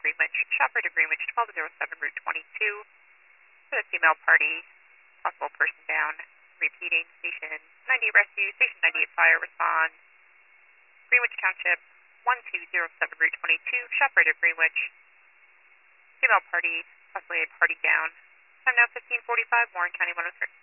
Greenwich, shop right at Greenwich, 1207 Route 22. For the female party, possible person down. Repeating, Station 90 Rescue, Station 98 Fire, respond. Greenwich Township, 1207 Route 22, shop right at Greenwich. Female party, possibly a party down. Time now 15:45, Warren County 103.